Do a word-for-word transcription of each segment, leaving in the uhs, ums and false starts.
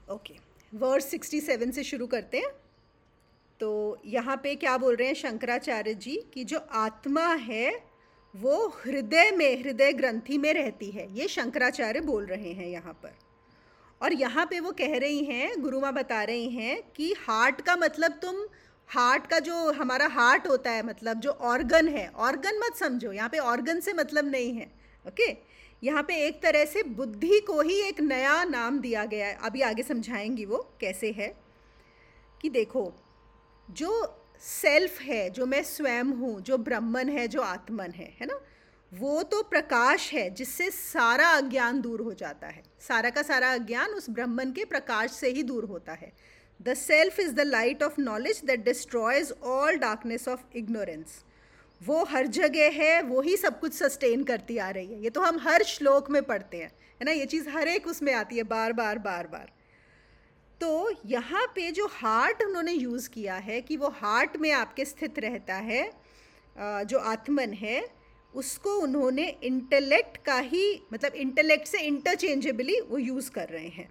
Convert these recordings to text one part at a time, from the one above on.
Okay, verse sixty seven से शुरू करते हैं। तो यहाँ पे क्या बोल रहे हैं शंकराचार्य जी कि जो आत्मा है वो हृदय में, हृदय ग्रंथि में रहती है। ये शंकराचार्य बोल रहे हैं यहाँ पर। और यहाँ पे वो कह रही हैं, गुरु माँ बता रही हैं कि हार्ट का मतलब, तुम हार्ट का जो हमारा हार्ट होता है, मतलब जो ऑर्गन है, ऑर्गन मत समझो, यहाँ पे ऑर्गन से मतलब नहीं है। ओके, यहाँ पे एक तरह से बुद्धि को ही एक नया नाम दिया गया है। अभी आगे समझाएंगी वो कैसे है। कि देखो, जो सेल्फ है, जो मैं स्वयं हूँ, जो ब्रह्मन है, जो आत्मन है, है ना, वो तो प्रकाश है जिससे सारा अज्ञान दूर हो जाता है। सारा का सारा अज्ञान उस ब्रह्मन के प्रकाश से ही दूर होता है। The self is the light of knowledge that destroys all darkness of ignorance. वो हर जगह है, वो ही सब कुछ सस्टेन करती आ रही है। ये तो हम हर श्लोक में पढ़ते हैं, है ना, ये चीज़ हर एक उसमें आती है बार बार बार बार। तो यहाँ पे जो हार्ट उन्होंने यूज़ किया है कि वो हार्ट में आपके स्थित रहता है, जो आत्मन है, उसको उन्होंने इंटेलेक्ट का ही, मतलब इंटेलेक्ट से इंटरचेंजेबली वो यूज़ कर रहे हैं।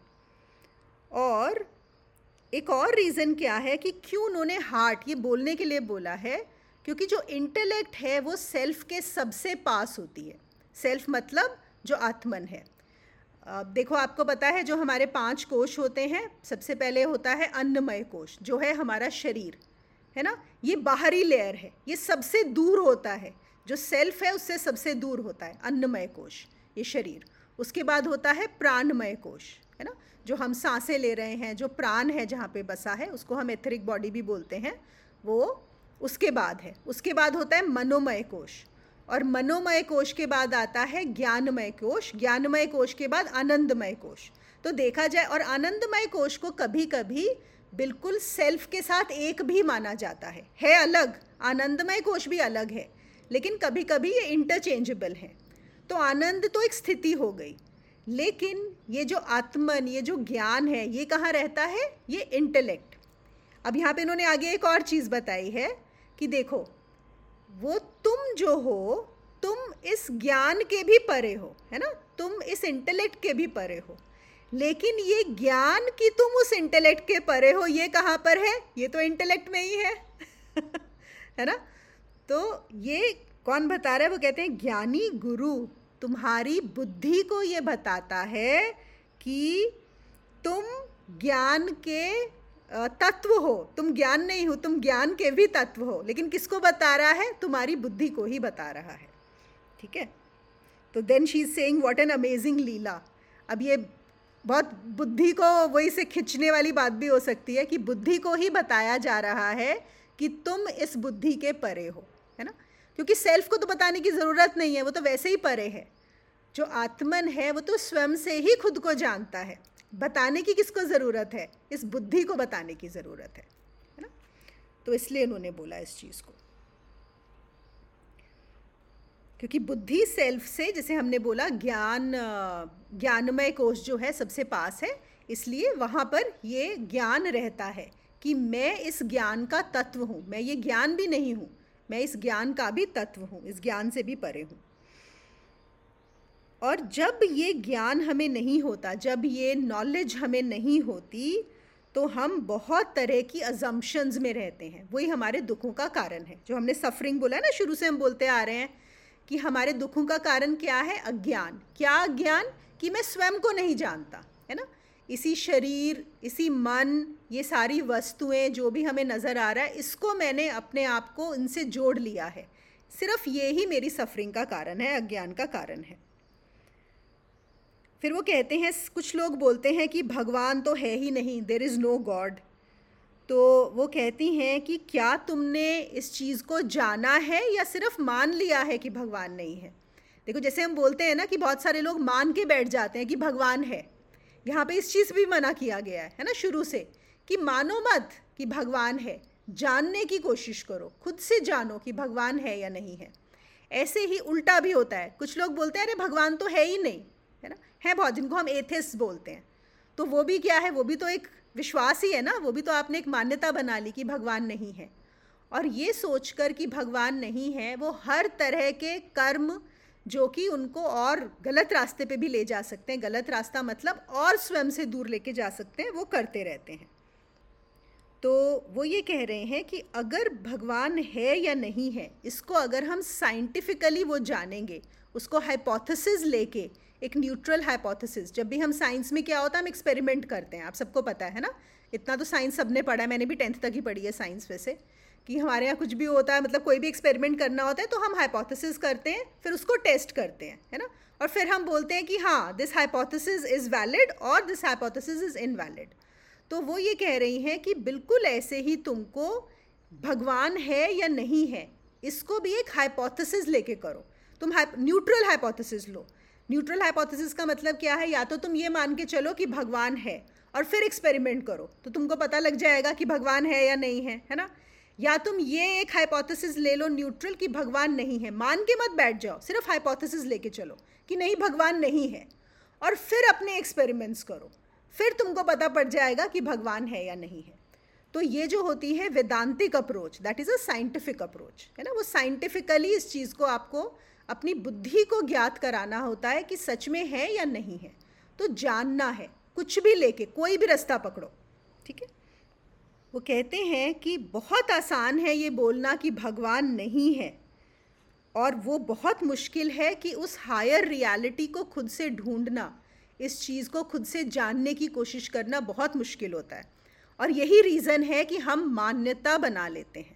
और एक और रीज़न क्या है कि क्यों उन्होंने हार्ट ये बोलने के लिए बोला है, क्योंकि जो इंटेलेक्ट है वो सेल्फ के सबसे पास होती है। सेल्फ मतलब जो आत्मन है। अब देखो, आपको पता है जो हमारे पांच कोश होते हैं, सबसे पहले होता है अन्नमय कोश, जो है हमारा शरीर, है ना, ये बाहरी लेयर है, ये सबसे दूर होता है। जो सेल्फ है उससे सबसे दूर होता है अन्नमय कोश, ये शरीर। उसके बाद होता है प्राणमय कोश, है ना, जो हम सांसें ले रहे हैं, जो प्राण है जहाँ पे बसा है, उसको हम एथरिक बॉडी भी बोलते हैं, वो उसके बाद है। उसके बाद होता है मनोमय कोश, और मनोमय कोश के बाद आता है ज्ञानमय कोश, ज्ञानमय कोश के बाद आनंदमय कोश। तो देखा जाए, और आनंदमय कोश को कभी कभी बिल्कुल सेल्फ के साथ एक भी माना जाता है, है अलग, आनंदमय कोश भी अलग है, लेकिन कभी कभी ये इंटरचेंजेबल है। तो आनंद तो एक स्थिति हो गई, लेकिन ये जो आत्मन, ये जो ज्ञान है, ये कहाँ रहता है, ये इंटेलेक्ट। अब यहाँ पे इन्होंने आगे एक और चीज़ बताई है कि देखो, वो तुम जो हो, तुम इस ज्ञान के भी परे हो, है ना, तुम इस इंटेलेक्ट के भी परे हो, लेकिन ये ज्ञान कि तुम उस इंटेलेक्ट के परे हो, ये कहाँ पर है, ये तो इंटेलेक्ट में ही है है ना। तो ये कौन बता रहा है, वो कहते हैं ज्ञानी गुरु तुम्हारी बुद्धि को ये बताता है कि तुम ज्ञान के तत्व हो, तुम ज्ञान नहीं हो, तुम ज्ञान के भी तत्व हो। लेकिन किसको बता रहा है, तुम्हारी बुद्धि को ही बता रहा है, ठीक है। तो then she is saying what an amazing leela. अब ये बहुत बुद्धि को वही से खींचने वाली बात भी हो सकती है कि बुद्धि को ही बताया जा रहा है कि तुम इस बुद्धि के परे हो, है ना, क्योंकि सेल्फ को तो बताने की ज़रूरत नहीं है, वो तो वैसे ही परे है। जो आत्मन है वो तो स्वयं से ही खुद को जानता है, बताने की किसको ज़रूरत है, इस बुद्धि को बताने की ज़रूरत है, है ना। तो इसलिए उन्होंने बोला इस चीज़ को, क्योंकि बुद्धि सेल्फ से, जैसे हमने बोला, ज्ञान, ज्ञानमय कोश जो है सबसे पास है, इसलिए वहाँ पर ये ज्ञान रहता है कि मैं इस ज्ञान का तत्व हूँ, मैं ये ज्ञान भी नहीं हूँ, मैं इस ज्ञान का भी तत्व हूँ, इस ज्ञान से भी परे हूँ। और जब ये ज्ञान हमें नहीं होता, जब ये नॉलेज हमें नहीं होती, तो हम बहुत तरह की अजम्पशंस में रहते हैं। वही हमारे दुखों का कारण है, जो हमने सफरिंग बोला है ना, शुरू से हम बोलते आ रहे हैं कि हमारे दुखों का कारण क्या है, अज्ञान। क्या अज्ञान, कि मैं स्वयं को नहीं जानता, है ना, इसी शरीर, इसी मन, ये सारी वस्तुएं जो भी हमें नज़र आ रहा है, इसको मैंने अपने आप को इनसे जोड़ लिया है। सिर्फ ये ही मेरी सफरिंग का कारण है, अज्ञान का कारण है। फिर वो कहते हैं, कुछ लोग बोलते हैं कि भगवान तो है ही नहीं, देयर इज़ नो गॉड। तो वो कहती हैं कि क्या तुमने इस चीज़ को जाना है या सिर्फ मान लिया है कि भगवान नहीं है। देखो, जैसे हम बोलते हैं ना कि बहुत सारे लोग मान के बैठ जाते हैं कि भगवान है, यहाँ पे इस चीज़ भी मना किया गया है, है ना, शुरू से, कि मानो मत कि भगवान है, जानने की कोशिश करो, खुद से जानो कि भगवान है या नहीं है। ऐसे ही उल्टा भी होता है, कुछ लोग बोलते हैं अरे भगवान तो है ही नहीं, है ना, है बहुत, जिनको हम एथिस्ट बोलते हैं। तो वो भी क्या है, वो भी तो एक विश्वास ही है ना, वो भी तो आपने एक मान्यता बना ली कि भगवान नहीं है। और ये सोचकर कि भगवान नहीं है, वो हर तरह के कर्म जो कि उनको और गलत रास्ते पे भी ले जा सकते हैं। गलत रास्ता मतलब और स्वयं से दूर लेके जा सकते हैं, वो करते रहते हैं। तो वो ये कह रहे हैं कि अगर भगवान है या नहीं है, इसको अगर हम साइंटिफिकली वो जानेंगे, उसको हाइपोथेसिस लेके, एक न्यूट्रल हाइपोथेसिस, जब भी हम साइंस में क्या होता है हम एक्सपेरिमेंट करते हैं, आप सबको पता है ना, इतना तो साइंस सबने पढ़ा है, मैंने भी टेंथ तक ही पढ़ी है साइंस वैसे, कि हमारे यहाँ कुछ भी होता है, मतलब कोई भी एक्सपेरिमेंट करना होता है तो हम हाइपोथेसिस करते हैं, फिर उसको टेस्ट करते हैं, है ना, और फिर हम बोलते हैं कि हाँ दिस हाइपोथेसिस इज़ वैलिड और दिस हाइपोथेसिस इज़ इनवैलिड। तो वो ये कह रही हैं कि बिल्कुल ऐसे ही तुमको भगवान है या नहीं है, इसको भी एक हाइपोथेसिस लेके करो। तुम न्यूट्रल हाइपोथेसिस लो। न्यूट्रल हाइपोथेसिस का मतलब क्या है, या तो तुम ये मान के चलो कि भगवान है और फिर एक्सपेरिमेंट करो तो तुमको पता लग जाएगा कि भगवान है या नहीं है, है ना, या तुम ये एक हाइपोथेसिस ले लो न्यूट्रल कि भगवान नहीं है, मान के मत बैठ जाओ, सिर्फ हाइपोथेसिस लेके चलो कि नहीं भगवान नहीं है, और फिर अपने एक्सपेरिमेंट्स करो, फिर तुमको पता पड़ जाएगा कि भगवान है या नहीं है। तो ये जो होती है Vedantic approach, that is a scientific approach, है ना, वो साइंटिफिकली इस चीज़ को आपको अपनी बुद्धि को ज्ञात कराना होता है कि सच में है या नहीं है। तो जानना है, कुछ भी लेके कोई भी रास्ता पकड़ो, ठीक है। वो कहते हैं कि बहुत आसान है ये बोलना कि भगवान नहीं है, और वो बहुत मुश्किल है कि उस हायर रियलिटी को खुद से ढूंढना, इस चीज़ को खुद से जानने की कोशिश करना बहुत मुश्किल होता है। और यही रीज़न है कि हम मान्यता बना लेते हैं।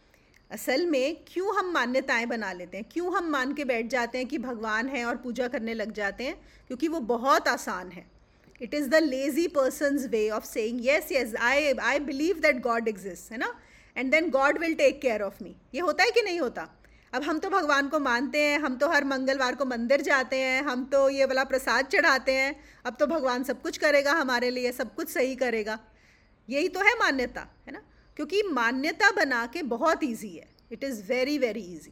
असल में क्यों हम मान्यताएं बना लेते हैं, क्यों हम मान के बैठ जाते हैं कि भगवान है और पूजा करने लग जाते हैं, क्योंकि वो बहुत आसान है। It is the lazy person's way of saying yes yes I I believe that God exist, है ना, and then God will take care of me. ये होता है कि नहीं होता? अब हम तो भगवान को मानते हैं, हम तो हर मंगलवार को मंदिर जाते हैं, हम तो ये वाला प्रसाद चढ़ाते हैं, अब तो भगवान सब कुछ करेगा हमारे लिए, सब कुछ सही करेगा। यही तो है मान्यता, है ना, क्योंकि मान्यता बना के बहुत ईजी है, it is very very easy.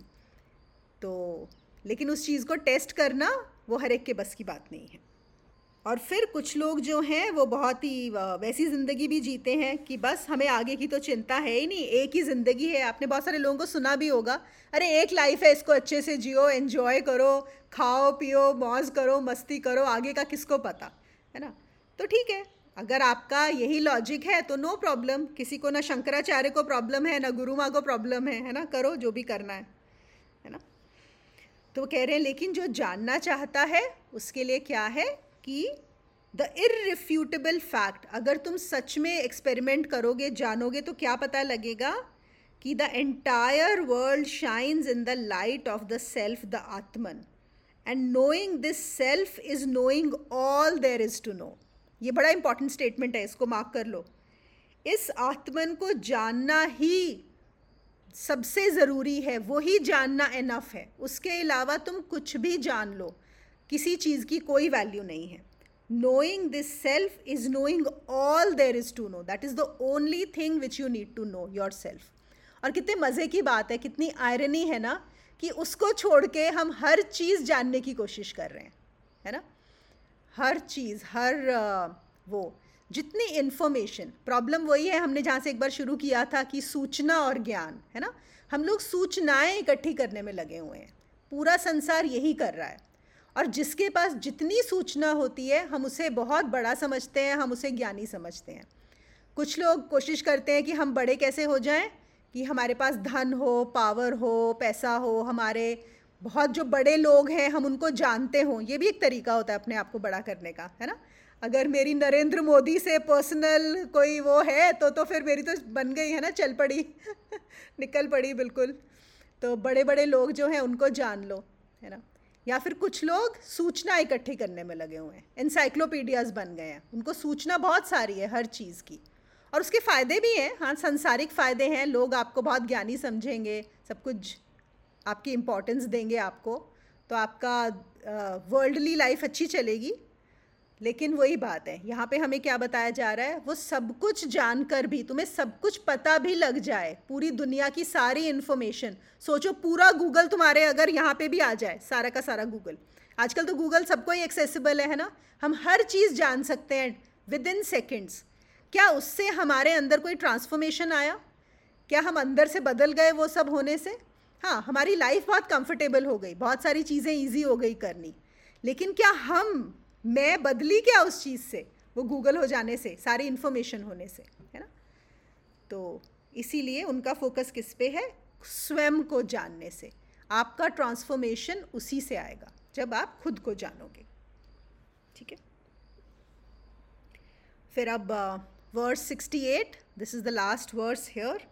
तो लेकिन उस चीज़ को टेस्ट करना वो हर एक के बस की बात नहीं है। और फिर कुछ लोग जो हैं वो बहुत ही वैसी ज़िंदगी भी जीते हैं कि बस हमें आगे की तो चिंता है ही नहीं, एक ही ज़िंदगी है। आपने बहुत सारे लोगों को सुना भी होगा, अरे एक लाइफ है, इसको अच्छे से जियो, एंजॉय करो, खाओ पियो, मौज करो, मस्ती करो, आगे का किसको पता, है ना। तो ठीक है, अगर आपका यही लॉजिक है तो नो प्रॉब्लम, किसी को ना शंकराचार्य को प्रॉब्लम है ना गुरु माँ को प्रॉब्लम है, है ना, करो जो भी करना है, है ना। तो कह रहे हैं लेकिन जो जानना चाहता है उसके लिए क्या है कि द इररिफ्यूटेबल फैक्ट, अगर तुम सच में एक्सपेरिमेंट करोगे, जानोगे, तो क्या पता लगेगा कि the entire world shines in the light of the self the Atman, and knowing this self is knowing all there is to know. ये बड़ा इंपॉर्टेंट स्टेटमेंट है, इसको मार्क कर लो। इस आत्मन को जानना ही सबसे ज़रूरी है, वही जानना इनफ है, उसके अलावा तुम कुछ भी जान लो, किसी चीज़ की कोई वैल्यू नहीं है। Knowing this self is knowing all there is to know. That is the only thing which you need to know yourself. और कितने मज़े की बात है, कितनी आयरनी है ना, कि उसको छोड़ के हम हर चीज़ जानने की कोशिश कर रहे हैं, है ना, हर चीज़, हर वो जितनी इन्फॉर्मेशन। प्रॉब्लम वही है, हमने जहाँ से एक बार शुरू किया था कि सूचना और ज्ञान, है ना, हम लोग सूचनाएं इकट्ठी करने में लगे हुए हैं, पूरा संसार यही कर रहा है। और जिसके पास जितनी सूचना होती है हम उसे बहुत बड़ा समझते हैं, हम उसे ज्ञानी समझते हैं। कुछ लोग कोशिश करते हैं कि हम बड़े कैसे हो जाएं, कि हमारे पास धन हो, पावर हो, पैसा हो, हमारे बहुत जो बड़े लोग हैं हम उनको जानते हों। ये भी एक तरीका होता है अपने आप को बड़ा करने का, है ना। अगर मेरी नरेंद्र मोदी से पर्सनल कोई वो है तो तो फिर मेरी तो बन गई, है ना, चल पड़ी निकल पड़ी बिल्कुल। तो बड़े बड़े लोग जो हैं उनको जान लो, है ना। या फिर कुछ लोग सूचना इकट्ठी करने में लगे हुए हैं, एनसाइक्लोपीडियाज़ बन गए हैं, उनको सूचना बहुत सारी है हर चीज़ की, और उसके फ़ायदे भी हैं, हाँ सांसारिक फ़ायदे हैं, लोग आपको बहुत ज्ञानी समझेंगे, सब कुछ आपकी इम्पोर्टेंस देंगे आपको, तो आपका वर्ल्डली लाइफ अच्छी चलेगी। लेकिन वही बात है, यहाँ पे हमें क्या बताया जा रहा है, वो सब कुछ जानकर भी तुम्हें सब कुछ पता भी लग जाए, पूरी दुनिया की सारी इन्फॉर्मेशन, सोचो पूरा गूगल तुम्हारे अगर यहाँ पे भी आ जाए, सारा का सारा गूगल, आजकल तो गूगल सबको ही एक्सेसिबल है, है ना, हम हर चीज़ जान सकते हैं विद इन सेकेंड्स। क्या उससे हमारे अंदर कोई ट्रांसफॉर्मेशन आया? क्या हम अंदर से बदल गए वो सब होने से? हाँ, हमारी लाइफ बहुत कंफर्टेबल हो गई, बहुत सारी चीज़ें इजी हो गई करनी, लेकिन क्या हम मैं बदली क्या उस चीज़ से? वो गूगल हो जाने से, सारी इन्फॉर्मेशन होने से, है ना? तो इसीलिए उनका फोकस किस पे है? स्वयं को जानने से। आपका ट्रांसफॉर्मेशन उसी से आएगा, जब आप खुद को जानोगे। ठीक है, फिर अब verse sixty eight, this is the last verse here.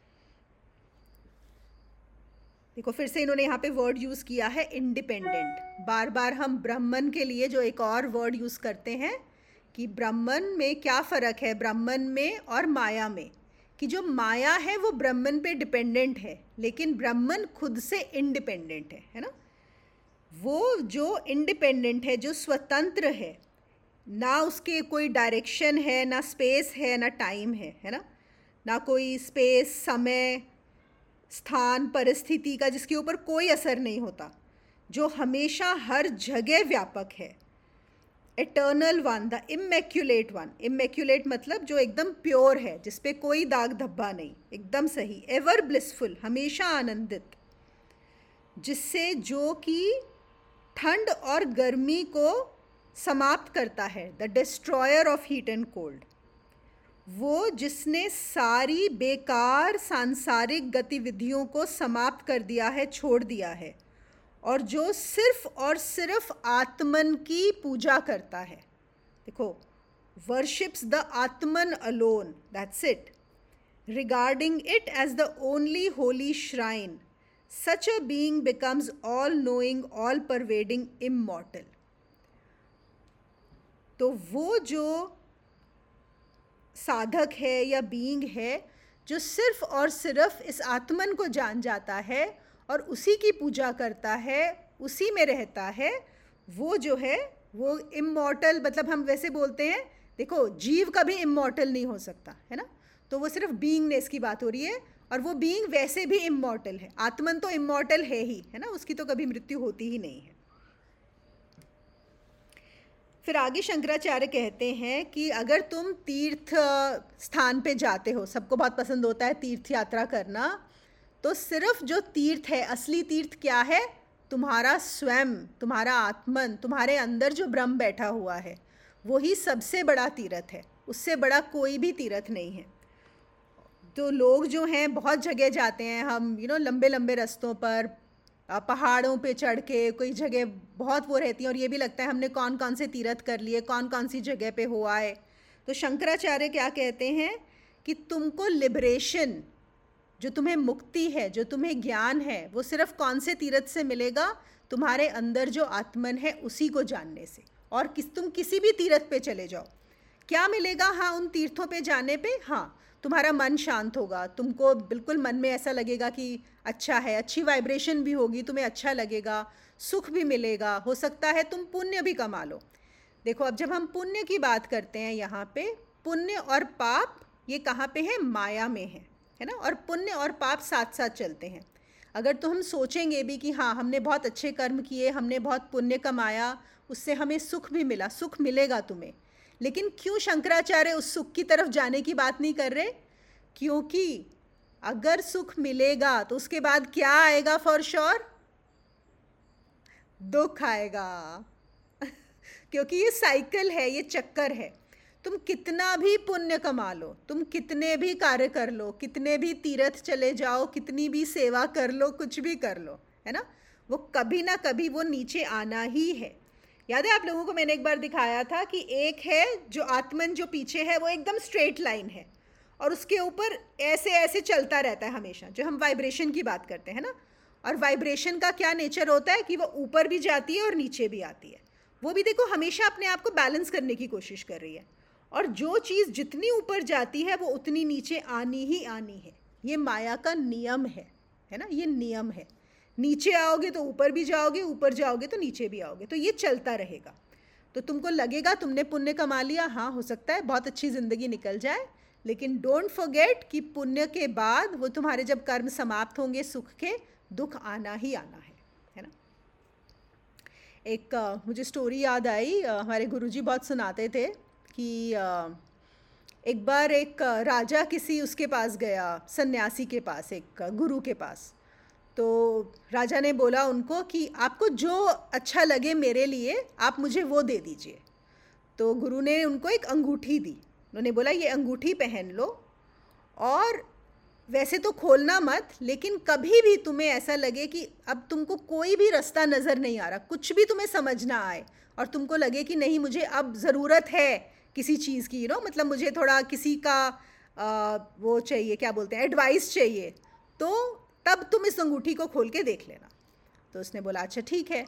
देखो, फिर से इन्होंने यहाँ पे वर्ड यूज़ किया है इंडिपेंडेंट। बार बार हम ब्राह्मण के लिए जो एक और वर्ड यूज़ करते हैं कि ब्राह्मण में क्या फ़र्क है, ब्राह्मण में और माया में, कि जो माया है वो ब्राह्मण पे डिपेंडेंट है, लेकिन ब्राह्मण खुद से इंडिपेंडेंट है, है ना? वो जो इंडिपेंडेंट है, जो स्वतंत्र है, ना उसके कोई डायरेक्शन है, ना स्पेस है, ना टाइम है, है ना? ना कोई स्पेस, समय, स्थान, परिस्थिति का जिसके ऊपर कोई असर नहीं होता, जो हमेशा हर जगह व्यापक है। Eternal one, the immaculate one. Immaculate मतलब जो एकदम प्योर है, जिस पे कोई दाग धब्बा नहीं, एकदम सही। एवर ब्लिसफुल, हमेशा आनंदित, जिससे जो कि ठंड और गर्मी को समाप्त करता है, the destroyer of heat and cold. वो जिसने सारी बेकार सांसारिक गतिविधियों को समाप्त कर दिया है, छोड़ दिया है, और जो सिर्फ और सिर्फ आत्मन की पूजा करता है। देखो, worships the Atman alone, that's it, regarding it as the only holy shrine, such a being becomes all knowing, all pervading, immortal. तो वो जो साधक है या बीइंग है, जो सिर्फ और सिर्फ इस आत्मन को जान जाता है और उसी की पूजा करता है, उसी में रहता है, वो जो है वो इमॉर्टल, मतलब हम वैसे बोलते हैं, देखो जीव कभी इमॉर्टल नहीं हो सकता, है ना? तो वो सिर्फ बीइंगनेस की बात हो रही है, और वो बीइंग वैसे भी इमॉर्टल है। आत्मन तो इमॉर्टल है ही, है ना? उसकी तो कभी मृत्यु होती ही नहीं है। फिर आगे शंकराचार्य कहते हैं कि अगर तुम तीर्थ स्थान पे जाते हो, सबको बहुत पसंद होता है तीर्थ यात्रा करना, तो सिर्फ जो तीर्थ है, असली तीर्थ क्या है? तुम्हारा स्वयं, तुम्हारा आत्मन, तुम्हारे अंदर जो ब्रह्म बैठा हुआ है, वही सबसे बड़ा तीर्थ है। उससे बड़ा कोई भी तीर्थ नहीं है। तो लोग जो हैं बहुत जगह जाते हैं, हम यू नो लंबे लंबे रास्तों पर, पहाड़ों पे चढ़ के, कोई जगह बहुत वो रहती है, और ये भी लगता है हमने कौन कौन से तीर्थ कर लिए, कौन कौन सी जगह पे हो आए। तो शंकराचार्य क्या कहते हैं कि तुमको लिबरेशन, जो तुम्हें मुक्ति है, जो तुम्हें ज्ञान है, वो सिर्फ कौन से तीर्थ से मिलेगा? तुम्हारे अंदर जो आत्मन है उसी को जानने से। और किस तुम किसी भी तीर्थ पे चले जाओ, क्या मिलेगा? हाँ, उन तीर्थों पे जाने पे, हाँ, तुम्हारा मन शांत होगा, तुमको बिल्कुल मन में ऐसा लगेगा कि अच्छा है, अच्छी वाइब्रेशन भी होगी, तुम्हें अच्छा लगेगा, सुख भी मिलेगा, हो सकता है तुम पुण्य भी कमा लो। देखो, अब जब हम पुण्य की बात करते हैं, यहाँ पे पुण्य और पाप ये कहाँ पे है? माया में है, है ना? और पुण्य और पाप साथ साथ चलते हैं। अगर तो हम सोचेंगे भी कि हाँ, हमने बहुत अच्छे कर्म किए, हमने बहुत पुण्य कमाया, उससे हमें सुख भी मिला, सुख मिलेगा तुम्हें, लेकिन क्यों शंकराचार्य उस सुख की तरफ जाने की बात नहीं कर रहे? क्योंकि अगर सुख मिलेगा तो उसके बाद क्या आएगा? फॉर श्योर दुख आएगा। क्योंकि ये साइकिल है, ये चक्कर है। तुम कितना भी पुण्य कमा लो, तुम कितने भी कार्य कर लो, कितने भी तीर्थ चले जाओ, कितनी भी सेवा कर लो, कुछ भी कर लो, है ना, वो कभी ना कभी वो नीचे आना ही है। याद है आप लोगों को मैंने एक बार दिखाया था कि एक है जो आत्मन, जो पीछे है वो एकदम स्ट्रेट लाइन है, और उसके ऊपर ऐसे ऐसे चलता रहता है हमेशा, जो हम वाइब्रेशन की बात करते हैं ना। और वाइब्रेशन का क्या नेचर होता है कि वो ऊपर भी जाती है और नीचे भी आती है। वो भी देखो हमेशा अपने आप को बैलेंस करने की कोशिश कर रही है, और जो चीज़ जितनी ऊपर जाती है वो उतनी नीचे आनी ही आनी है। ये माया का नियम है, है ना, ये नियम है। नीचे आओगे तो ऊपर भी जाओगे, ऊपर जाओगे तो नीचे भी आओगे, तो ये चलता रहेगा। तो तुमको लगेगा तुमने पुण्य कमा लिया, हाँ हो सकता है बहुत अच्छी ज़िंदगी निकल जाए, लेकिन डोंट फॉरगेट कि पुण्य के बाद वो तुम्हारे जब कर्म समाप्त होंगे सुख के, दुख आना ही आना है, है ना। एक uh, मुझे स्टोरी याद आई, uh, हमारे गुरुजी बहुत सुनाते थे कि uh, एक बार एक uh, राजा किसी उसके पास गया, सन्यासी के पास, एक uh, गुरु के पास। तो राजा ने बोला उनको कि आपको जो अच्छा लगे मेरे लिए आप मुझे वो दे दीजिए। तो गुरु ने उनको एक अंगूठी दी। उन्होंने बोला ये अंगूठी पहन लो, और वैसे तो खोलना मत, लेकिन कभी भी तुम्हें ऐसा लगे कि अब तुमको कोई भी रास्ता नज़र नहीं आ रहा, कुछ भी तुम्हें समझ ना आए, और तुमको लगे कि नहीं मुझे अब ज़रूरत है किसी चीज़ की, यू नो मतलब मुझे थोड़ा किसी का आ, वो चाहिए, क्या बोलते हैं, एडवाइस चाहिए, तो तब तुम इस अंगूठी को खोल के देख लेना। तो उसने बोला अच्छा ठीक है।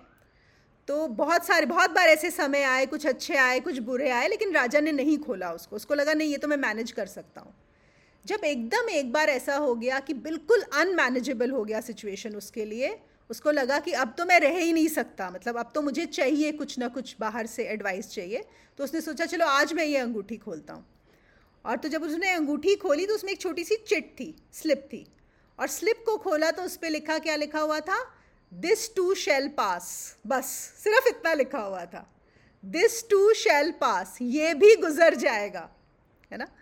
तो बहुत सारे बहुत बार ऐसे समय आए, कुछ अच्छे आए कुछ बुरे आए, लेकिन राजा ने नहीं खोला उसको। उसको लगा नहीं ये तो मैं मैनेज कर सकता हूँ। जब एकदम एक बार ऐसा हो गया कि बिल्कुल अनमैनेजेबल हो गया सिचुएशन उसके लिए, उसको लगा कि अब तो मैं रह ही नहीं सकता, मतलब अब तो मुझे चाहिए कुछ ना कुछ बाहर से एडवाइस चाहिए। तो उसने सोचा चलो आज मैं ये अंगूठी खोलता हूँ। और तो जब उसने अंगूठी खोली तो उसमें एक छोटी सी चिट थी, स्लिप थी, और स्लिप को खोला तो उस पर लिखा, क्या लिखा हुआ था, दिस टू शैल पास। बस सिर्फ इतना लिखा हुआ था, दिस टू शैल पास, ये भी गुजर जाएगा, है ना।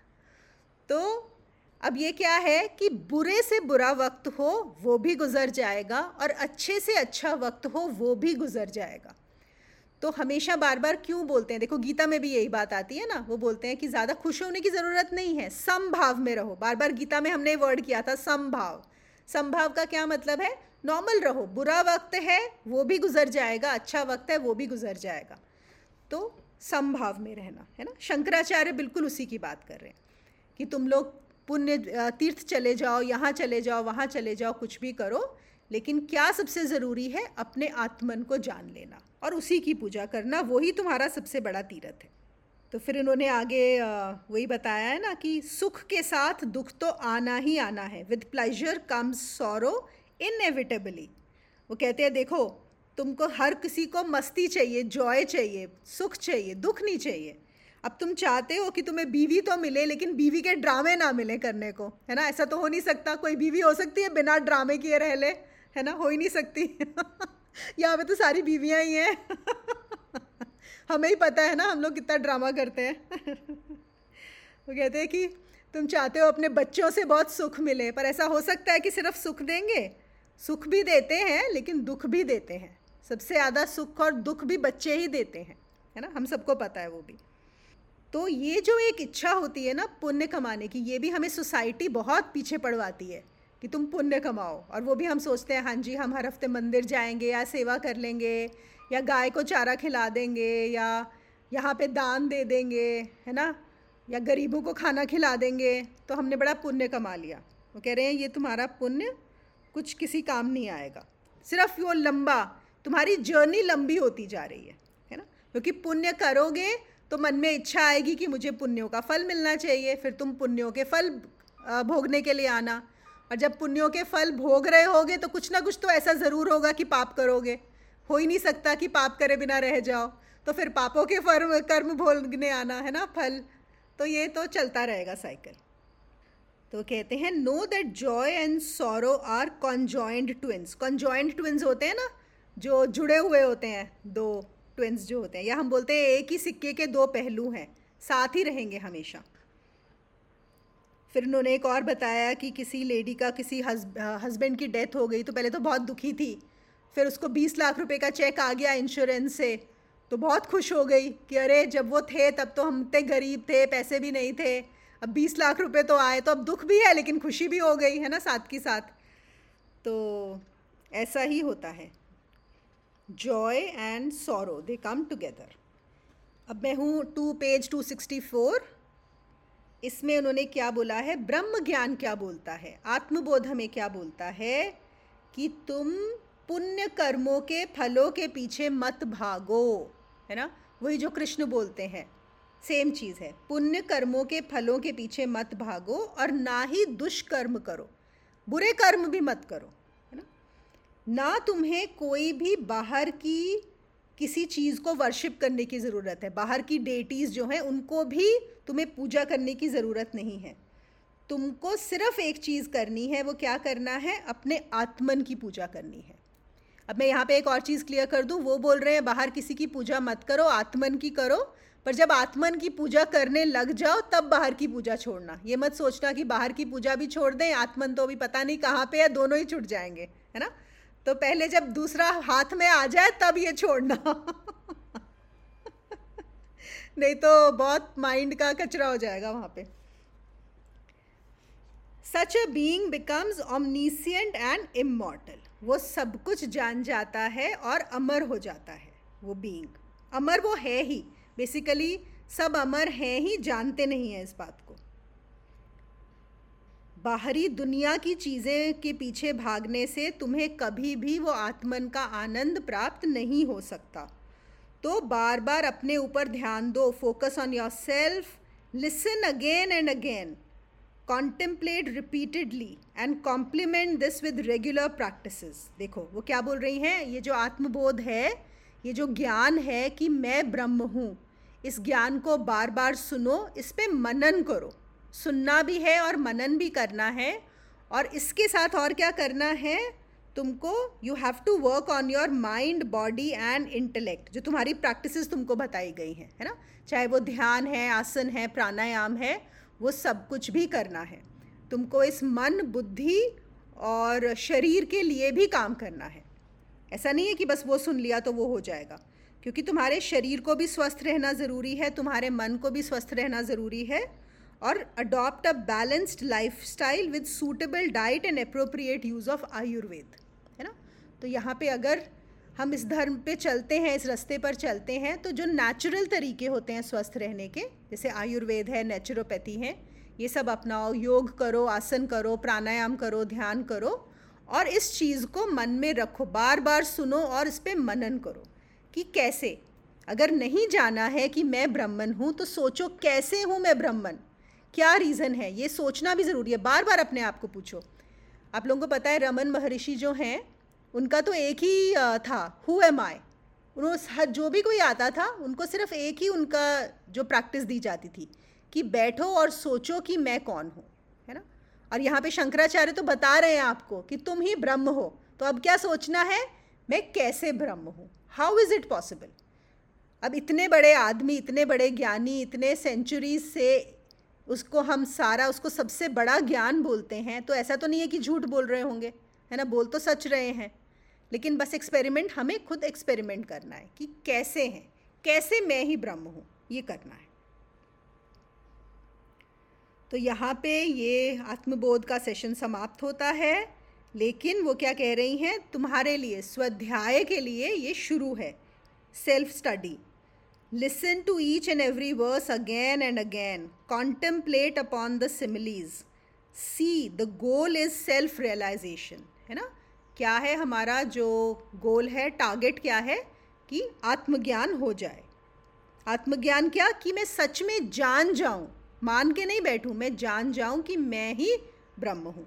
तो अब ये क्या है कि बुरे से बुरा वक्त हो वो भी गुजर जाएगा, और अच्छे से अच्छा वक्त हो वो भी गुजर जाएगा। तो हमेशा बार बार क्यों बोलते हैं, देखो गीता में भी यही बात आती है ना, वो बोलते हैं कि ज़्यादा खुश होने की ज़रूरत नहीं है, समभाव में रहो। बार बार गीता में हमने वर्ड किया था समभाव। समभाव का क्या मतलब है, नॉर्मल रहो, बुरा वक्त है वो भी गुजर जाएगा, अच्छा वक्त है वो भी गुजर जाएगा, तो समभाव में रहना, है ना। शंकराचार्य बिल्कुल उसी की बात कर रहे हैं कि तुम लोग पुण्य तीर्थ चले जाओ, यहाँ चले जाओ, वहाँ चले जाओ, कुछ भी करो, लेकिन क्या सबसे ज़रूरी है, अपने आत्मन को जान लेना और उसी की पूजा करना, वही तुम्हारा सबसे बड़ा तीर्थ है। तो फिर इन्होंने आगे वही बताया है ना कि सुख के साथ दुख तो आना ही आना है, with pleasure comes sorrow inevitably. वो कहते हैं देखो तुमको हर किसी को मस्ती चाहिए, जॉय चाहिए, सुख चाहिए, दुख नहीं चाहिए। अब तुम चाहते हो कि तुम्हें बीवी तो मिले, लेकिन बीवी के ड्रामे ना मिले करने को, है ना। ऐसा तो हो नहीं सकता, कोई बीवी हो सकती है बिना ड्रामे किए रह ले, है ना, हो ही नहीं सकती। यहाँ पे तो सारी बीवियाँ ही हैं। हमें ही पता है ना हम लोग कितना ड्रामा करते हैं। वो कहते हैं कि तुम चाहते हो अपने बच्चों से बहुत सुख मिले, पर ऐसा हो सकता है कि सिर्फ सुख देंगे, सुख भी देते हैं लेकिन दुख भी देते हैं। सबसे ज़्यादा सुख और दुख भी बच्चे ही देते हैं, है ना, हम सबको पता है वो भी। तो ये जो एक इच्छा होती है ना पुण्य कमाने की, ये भी हमें सोसाइटी बहुत पीछे पड़वाती है कि तुम पुण्य कमाओ, और वो भी हम सोचते हैं हाँ जी हम हर हफ्ते मंदिर जाएंगे या सेवा कर लेंगे या गाय को चारा खिला देंगे या यहाँ पे दान दे देंगे, है ना, या गरीबों को खाना खिला देंगे, तो हमने बड़ा पुण्य कमा लिया। वो कह रहे हैं ये तुम्हारा पुण्य कुछ किसी काम नहीं आएगा, सिर्फ वो लंबा, तुम्हारी जर्नी लंबी होती जा रही है, है ना। क्योंकि पुण्य करोगे तो मन में इच्छा आएगी कि मुझे पुण्यों का फल मिलना चाहिए, फिर तुम पुण्यों के फल भोगने के लिए आना, और जब पुण्यों के फल भोग रहे होगे तो कुछ ना कुछ तो ऐसा ज़रूर होगा कि पाप करोगे। हो ही नहीं सकता कि पाप करे बिना रह जाओ, तो फिर पापों के फर्म कर्म भोगने आना, है ना, फल। तो ये तो चलता रहेगा साइकिल। तो कहते हैं know that joy and sorrow are conjoined twins. Conjoined twins होते हैं ना, जो जुड़े हुए होते हैं, दो ट्विंस जो होते हैं, या हम बोलते हैं एक ही सिक्के के दो पहलू हैं, साथ ही रहेंगे हमेशा। फिर उन्होंने एक और बताया कि किसी लेडी का किसी हस्बैंड की डेथ हो गई, तो पहले तो बहुत दुखी थी, फिर उसको बीस लाख रुपए का चेक आ गया इंश्योरेंस से, तो बहुत खुश हो गई कि अरे जब वो थे तब तो हम इतने गरीब थे, पैसे भी नहीं थे, अब बीस लाख रुपए तो आए, तो अब दुख भी है लेकिन खुशी भी हो गई, है ना, साथ की साथ। तो ऐसा ही होता है, joy and sorrow they come together. अब मैं हूँ to page two sixty four. इसमें उन्होंने क्या बोला है, ब्रह्म ज्ञान क्या बोलता है, आत्मबोध हमें क्या बोलता है कि तुम पुण्य कर्मों के फलों के पीछे मत भागो, है ना। वही जो कृष्ण बोलते हैं, सेम चीज़ है, पुण्य कर्मों के फलों के पीछे मत भागो और ना ही दुष्कर्म करो, बुरे कर्म भी मत करो, है ना। ना तुम्हें कोई भी बाहर की किसी चीज़ को वर्शिप करने की ज़रूरत है, बाहर की डेटीज़ जो हैं उनको भी तुम्हें पूजा करने की ज़रूरत नहीं है। तुमको सिर्फ एक चीज़ करनी है, वो क्या करना है, अपने आत्मन की पूजा करनी है। अब मैं यहाँ पे एक और चीज़ क्लियर कर दूँ, वो बोल रहे हैं बाहर किसी की पूजा मत करो, आत्मन की करो, पर जब आत्मन की पूजा करने लग जाओ तब बाहर की पूजा छोड़ना। ये मत सोचना कि बाहर की पूजा भी छोड़ दें, आत्मन तो अभी पता नहीं कहाँ पे है, दोनों ही छूट जाएंगे, है ना। तो पहले जब दूसरा हाथ में आ जाए तब ये छोड़ना नहीं तो बहुत माइंड का कचरा हो जाएगा वहाँ पे। Such a being becomes omniscient and immortal, वो सब कुछ जान जाता है और अमर हो जाता है। वो बीइंग अमर वो है ही, बेसिकली सब अमर हैं ही, जानते नहीं हैं इस बात को। बाहरी दुनिया की चीज़ें के पीछे भागने से तुम्हें कभी भी वो आत्मन का आनंद प्राप्त नहीं हो सकता। तो बार बार अपने ऊपर ध्यान दो, focus on your self, listen again and again, contemplate repeatedly and complement this with regular practices. देखो वो क्या बोल रही हैं, ये जो आत्मबोध है, ये जो ज्ञान है कि मैं ब्रह्म हूँ, इस ज्ञान को बार बार सुनो, इस पे मनन करो। सुनना भी है और मनन भी करना है। और इसके साथ और क्या करना है तुमको, you have to work on your mind, body and intellect. जो तुम्हारी प्रैक्टिसेस तुमको बताई गई हैं, है ना, चाहे वो ध्यान है, आसन है, प्राणायाम है, वो सब कुछ भी करना है तुमको। इस मन, बुद्धि और शरीर के लिए भी काम करना है। ऐसा नहीं है कि बस वो सुन लिया तो वो हो जाएगा, क्योंकि तुम्हारे शरीर को भी स्वस्थ रहना ज़रूरी है, तुम्हारे मन को भी स्वस्थ रहना ज़रूरी है। और adopt a balanced life style with suitable diet and appropriate use of Ayurveda, है ना। तो यहाँ पे अगर हम इस धर्म पे चलते हैं, इस रास्ते पर चलते हैं, तो जो नेचुरल तरीके होते हैं स्वस्थ रहने के, जैसे आयुर्वेद है, नेचुरोपैथी है, ये सब अपनाओ, योग करो, आसन करो, प्राणायाम करो, ध्यान करो, और इस चीज़ को मन में रखो, बार बार सुनो और इस पर मनन करो कि कैसे। अगर नहीं जाना है कि मैं ब्राह्मण हूँ तो सोचो कैसे हूँ मैं ब्राह्मण, क्या रीज़न है, ये सोचना भी ज़रूरी है। बार बार अपने आप को पूछो। आप लोगों को पता है रमन महर्षि जो हैं उनका तो एक ही था, हु एम आई। उन्होंने जो भी कोई आता था उनको सिर्फ एक ही उनका जो प्रैक्टिस दी जाती थी कि बैठो और सोचो कि मैं कौन हूँ, है ना। और यहाँ पे शंकराचार्य तो बता रहे हैं आपको कि तुम ही ब्रह्म हो, तो अब क्या सोचना है, मैं कैसे ब्रह्म हूँ, हाउ इज़ इट पॉसिबल। अब इतने बड़े आदमी, इतने बड़े ज्ञानी, इतने सेंचुरीज से उसको हम सारा उसको सबसे बड़ा ज्ञान बोलते हैं, तो ऐसा तो नहीं है कि झूठ बोल रहे होंगे, है ना, बोल तो सच रहे हैं। लेकिन बस एक्सपेरिमेंट हमें खुद एक्सपेरिमेंट करना है कि कैसे हैं, कैसे मैं ही ब्रह्म हूँ, ये करना है। तो यहाँ पे ये आत्मबोध का सेशन समाप्त होता है, लेकिन वो क्या कह रही हैं, तुम्हारे लिए स्वाध्याय के लिए ये शुरू है, self study. Listen to each and every verse again and again. Contemplate upon the similes. See, the goal is self-realization. है ना, क्या है हमारा जो गोल है, टारगेट क्या है, कि आत्मज्ञान हो जाए। आत्मज्ञान क्या, कि मैं सच में जान जाऊं, मान के नहीं बैठूं, मैं जान जाऊं कि मैं ही ब्रह्म हूं।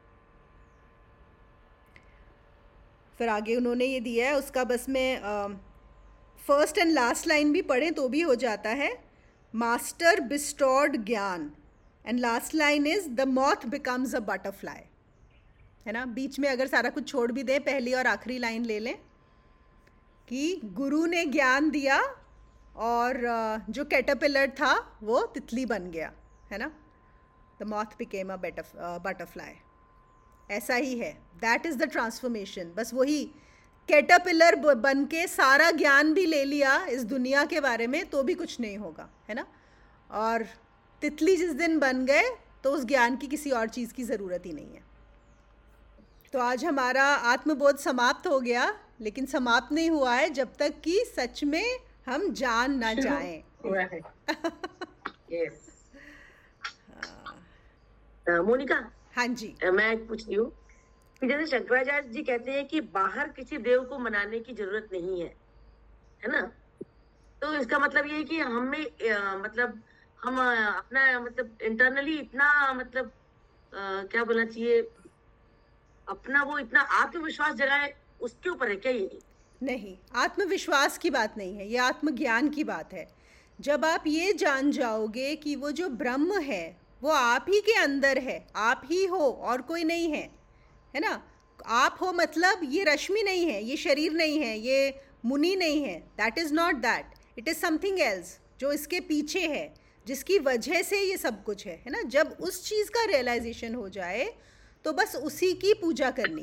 फिर आगे उन्होंने ये दिया है, उसका बस मैं फर्स्ट एंड लास्ट लाइन भी पढ़ें तो भी हो जाता है। Master bestowed gyan, and last line is the moth becomes a butterfly, है ना। बीच में अगर सारा कुछ छोड़ भी दें, पहली और आखिरी लाइन ले लें कि गुरु ने ज्ञान दिया और जो कैटरपिलर था वो तितली बन गया, है ना। The moth became a butterfly. ऐसा ही है, दैट इज़ द ट्रांसफॉर्मेशन। बस वही कैटरपिलर बन के सारा ज्ञान भी ले लिया इस दुनिया के बारे में तो भी कुछ नहीं होगा, है ना। और तितली जिस दिन बन गए तो उस ज्ञान की किसी और चीज़ की ज़रूरत ही नहीं है। तो आज हमारा आत्मबोध समाप्त हो गया, लेकिन समाप्त नहीं हुआ है जब तक कि सच में हम जान ना जाएं। मोनिका, हाँ जी, मैं पूछ रही हूँ, जैसे शंकराचार्य जी कहते हैं कि बाहर किसी देव को मनाने की जरूरत नहीं है, है ना। तो इसका मतलब ये है कि हमें मतलब हम अपना मतलब इंटरनली इतना मतलब आ, क्या बोलना चाहिए, अपना वो इतना आत्मविश्वास जगाए, उसके ऊपर है क्या ये? नहीं, आत्मविश्वास की बात नहीं है, ये आत्मज्ञान की बात है। जब आप ये जान जाओगे कि वो जो ब्रह्म है वो आप ही के अंदर है, आप ही हो और कोई नहीं है, है ना। आप हो मतलब ये रश्मि नहीं है, ये शरीर नहीं है, ये मुनि नहीं है, that is not that, it is something else जो इसके पीछे है, जिसकी वजह से ये सब कुछ है, है ना। जब उस चीज़ का रियलाइजेशन हो जाए तो बस उसी की पूजा करनी है,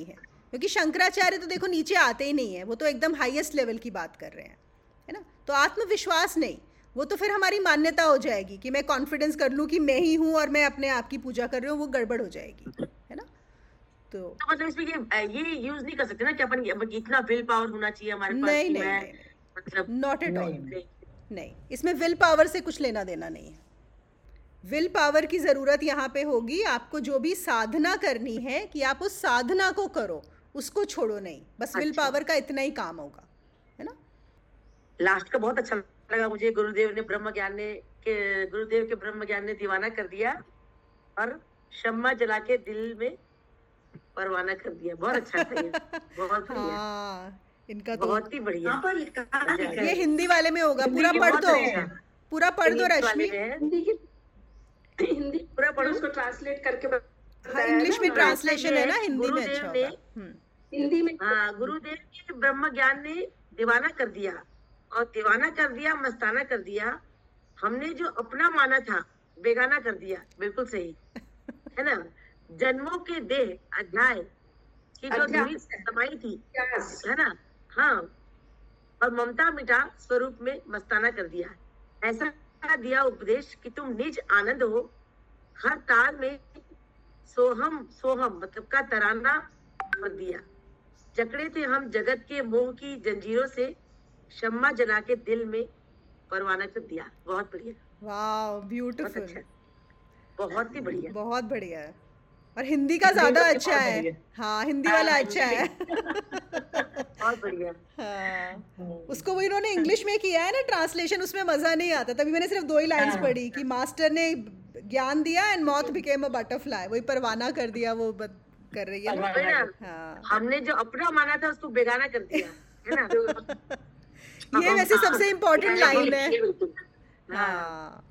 क्योंकि शंकराचार्य तो देखो नीचे आते ही नहीं है, वो तो एकदम हाईएस्ट लेवल की बात कर रहे हैं, है ना। तो आत्मविश्वास नहीं, वो तो फिर हमारी मान्यता हो जाएगी कि मैं कॉन्फिडेंस कर लूँ कि मैं ही हूँ और मैं अपने आप की पूजा कर रही हूँ, वो गड़बड़ हो जाएगी, है ना। तो तो मतलब इसमें ये ये यूज नहीं कर सकते ना कि अपन इतना विल पावर होना चाहिए हमारे पास नहीं कि नहीं मैं नहीं नहीं, मतलब नॉट एट ऑल, नहीं नहीं, इसमें विल पावर से कुछ लेना देना नहीं है। विल पावर की ज़रूरत यहाँ पे होगी आपको, जो भी साधना करनी है कि आप उस साधना को करो, उसको छोड़ो नहीं, बस विल अच्छा। पावर का इतना ही काम होगा, है ना। लास्ट का बहुत अच्छा लगा मुझे, गुरुदेव ने ब्रह्म ज्ञान ने के गुरुदेव के ब्रह्म ज्ञान ने दीवाना कर दिया और शम्मा जला के दिल में परवाना कर दिया। बहुत अच्छा था ये, बहुत बढ़िया, हाँ, इनका तो बहुत ही बढ़िया। यहाँ पर कहाँ लिखा ये है? हिंदी वाले में होगा, हिंदी पूरा के पढ़ बहुत दो, अच्छा। पूरा पढ़ दो इंग्लिश रश्मि। वाले में है, हिंदी की हिंदी पूरा पढ़ो। उसको ट्रांसलेट करके हाँ, बताया इंग्लिश ना में उन्होंने। ट्रांसलेशन है ना, हिंदी में गुरुदेव अच्छा ने होगा। हम्म, हिंदी में हाँ, गुरुदेव के ब्रह्म ज्ञान ने दीवाना कर दिया, और दीवाना कर दिया, मस्ताना कर दिया। हमने जो अपना माना था बेगाना कर दिया। बिल्कुल सही है ना। जन्मों के देह अध्याय की जो अध्याय। धुरी समाई थी, Yes. है ना, हाँ, और ममता मिटा स्वरूप में मस्ताना कर दिया। ऐसा दिया उपदेश कि तुम निज आनंद हो, हर ताल में सोहम सोहम मतलब का तराना भर दिया। जकड़े थे हम जगत के मोह की जंजीरों से, शम्मा जला के दिल में परवाना कर दिया। बहुत बढ़िया, वाह, बहुत ब्यूटीफुल, अच्छा, बहुत ही बढ़िया। बहुत बढ़िया है। और हिंदी का ज्यादा हिंदी अच्छा बहुत है, बढ़िया। हाँ, हिंदी हाँ, वाला हिंदी अच्छा है। बहुत बढ़िया। हाँ, उसको वो इन्होंने इंग्लिश में किया है ना ट्रांसलेशन, उसमें मजा नहीं आता, तभी मैंने सिर्फ दो ही लाइंस हाँ। पढ़ी कि मास्टर ने ज्ञान दिया एंड मौत बिकेम अ बटरफ्लाई, वही परवाना कर दिया, वो बत, कर रही है ना। है ना, हाँ, हमने जो अपना माना था उसको बेगाना कर दिया, है ना। ये वैसे सबसे इम्पोर्टेंट लाइन है। बिल्कुल। हाँ,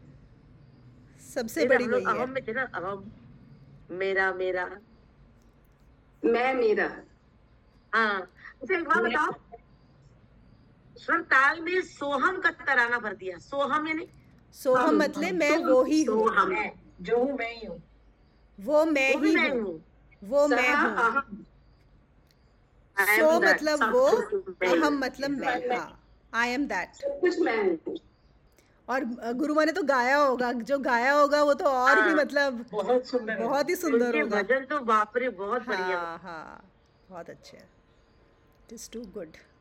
सबसे नहीं, बड़ी हम लोग वही है। अहम में थे ना, अहम, मेरा मेरा। मैं मेरा हाँ, अच्छा एक बात बताओ, स्वर ताल में सोहम का तराना भर दिया। सोहम यानी सोहम हम- मतलब मैं तुम- वो ही हूँ, सोहम, मैं जो हूँ मैं ही हूँ। वो मैं वो भी ही मैं हूँ, हूँ। वो मैं सहा हूँ। अहम। I am सो that, मतलब सब वो, कुछ मैं हूँ। अहम मतलब मैं, मैं। हाँ, आई एम दैट। सब कुछ मैं हूँ। और गुरुमा ने तो गाया होगा, जो गाया होगा वो तो और भी हाँ। मतलब बहुत सुंदर है। बहुत ही सुंदर उनके होगा। भजन तो बाप रे बहुत बढ़िया। हाँ हाँ, बहुत अच्छे, इट इज टू गुड।